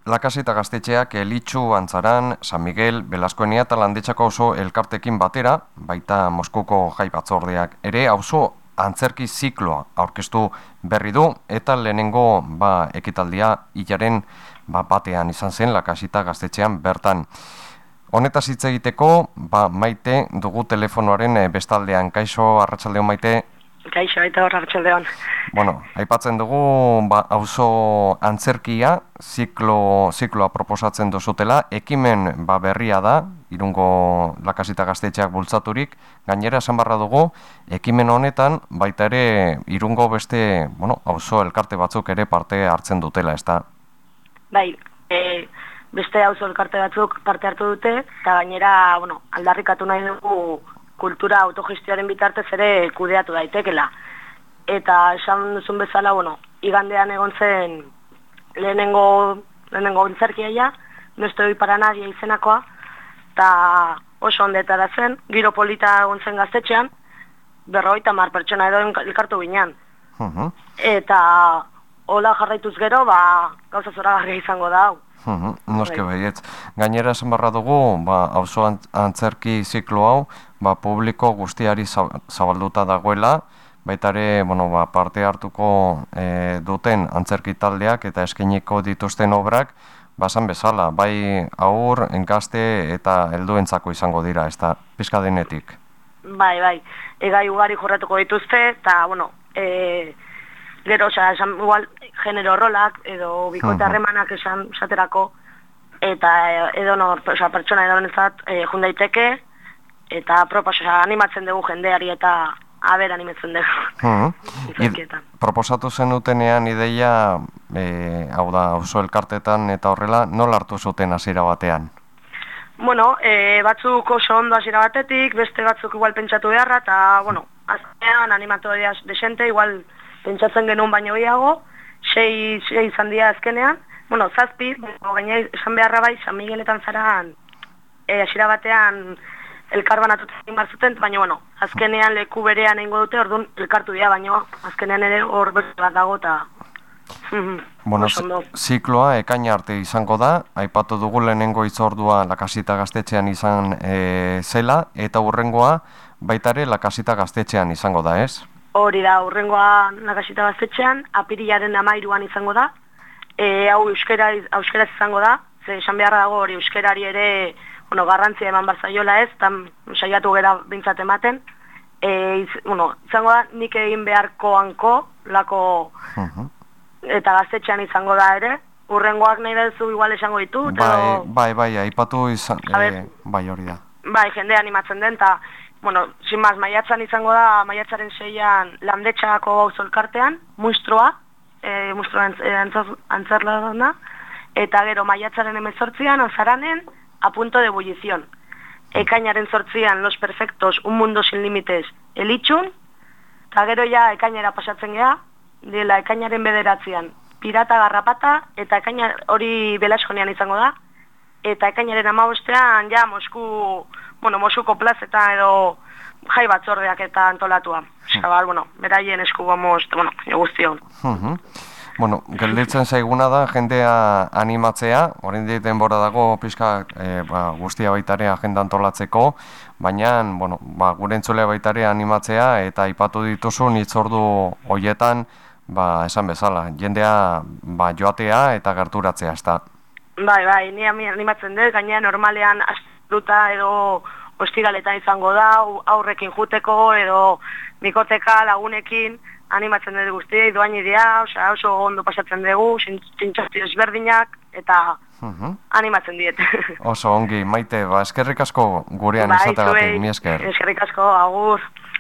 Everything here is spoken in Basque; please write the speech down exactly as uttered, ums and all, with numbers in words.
Lakasita gaztetxeak Elitxu, Antzaran, San Miguel, Belaskoenia eta Landetxako auzo elkartekin batera, baita Moskuko jai batzordeak ere auzo antzerki zikloa aurkeztu berri du eta lehenengo ba, ekitaldia hilaren ba, batean izan zen Lakasita gaztetxean bertan. Honetaz hitz egiteko, ba, Maite dugu telefonoaren bestaldean. Kaixo, arratsaldeon Maite. Kaixo, eta hor arratsaldeon. Bueno, aipatzen dugu ba, auzo antzerkia, ziklo, zikloa proposatzen duzutela, ekimen ba, berria da, Irungo Lakasita gaztetxeak bultzaturik, gainera esan barra dugu, ekimen honetan baita ere Irungo beste, bueno, auzo elkarte batzuk ere parte hartzen dutela, ezta? Bai, e, beste auzo elkarte batzuk parte hartu dute, eta gainera, bueno, aldarrikatu nahi dugu kultura autogestioaren bitartez ere kudeatu daitekela. Eta esan duzun bezala, bueno, igandean egon zen lehenengo, lehenengo antzerkia, No estoy para nadie izenakoa, eta oso ondetara zen, giro polita egon zen gaztetxean, berrogeita hamar pertsona edo elkartu ginean. Uh-huh. Eta hola jarraituz gero, ba, gauza zoragarria izango da hau. Uh-huh. Noske baietz. Gainera esan barra dugu, ba, auzo antzerki ziklo hau, ba, publiko guztiari zabalduta dagoela, baita ere, bueno, ba, parte hartuko e, duten antzerki taldeak eta eskainiko dituzten obrak, basan bezala, bai aur, gazte eta helduentzako izango dira, ez da, pizka denetik. Bai, bai, egai ugari jorratuko dituzte, eta, bueno, e, gero, oza, esan, igual, genero rolak, edo bikote harremanak esan esaterako, eta edo no, oza, pertsona edo nentzat e, jundaiteke, eta propas, oza, animatzen dugu jendeari eta aber animatzen dugu. Uh-huh. Proposatu zenutenean ideia, e, hau da, auzo elkartetan eta horrela, nola hartu zuten hasiera batean? Bueno, e, batzuk oso ondo hasiera batetik, beste batzuk igual pentsatu beharra, eta, bueno, azkenean animatoria desente, igual pentsatzen genuen baino gehiago, sei, sei izan dira azkenean, bueno, zazpi, gaina esan beharra bai, San Migueletan zaran, e, hasiera batean, elkar banatutzen bar zuten, baina, bueno, azkenean leku berean egingo dute, orduan elkartu dira, baina azkenean ere hor beste bat dago, eta... Bueno, zikloa ekaina arte izango da, aipatu dugu lehenengo hitzordua Lakasita gaztetxean izan e, zela, eta hurrengoa baitare Lakasita gaztetxean izango da, ez? Hori da, hurrengoa Lakasita gaztetxean, apirilaren hamairuan izango da, e, hau euskera, euskeraz izango da, ze esan beharra dago hori euskerari ere, bueno, garrantzia eman barzaiola ez, eta saiatu gera bintzat ematen, e, iz, bueno, izango da nik egin beharko hanko, lako, uh-huh. Eta gaztetxean izango da ere, hurrengoak nahi duzu igual esango ditu, bai, bai, bai, aipatu izan, e, bai hori da. Bai, jende animatzen den, eta, bueno, sin maz, maiatzan izango da, maiatzaren seian Landetxako auzo elkartean, muistroa, e, muistroa antzerla dona, eta gero maiatzaren hemezortzian, Anzaranen, A punto de ebullición. Ekainaren zortzian, Los Perfectos, Un mundo sin límites, Elitxun, eta gero ja ekainera pasatzen geha, dela ekainaren bederatzean, Pirata Garrapata, eta ekainar hori Belaskonean izango da, eta ekainaren hamabostean, ja, Mosku, bueno, Moskuko plazeta edo jai batzordeak eta antolatua. Zabal, bueno, beraien esku gomoz, bueno, guztion. Uh-huh. Bueno, gelditzen zaiguna da, jendea animatzea, orain dit denbora dago pixka e, ba, guztia baitare agenda antolatzeko, baina, bueno, ba, gure entzulea baitare animatzea, eta aipatu dituzun hitzordu hoietan, ba, esan bezala, jendea ba, joatea eta gerturatzea, ez da? Bai, bai, ni animatzen dut, gaina normalean astuta edo ostiraletan izango da, aurrekin juteko edo mikoteka lagunekin, animatzen dut guztiei, doain idea, oza, oso ondo pasatzen dugu, zintxasti ezberdinak, eta uh-huh. animatzen diet. Oso ongi, Maite, ba, eskerrik asko gurean bai, izatagatik, mi esker. Eskerrik asko, agur.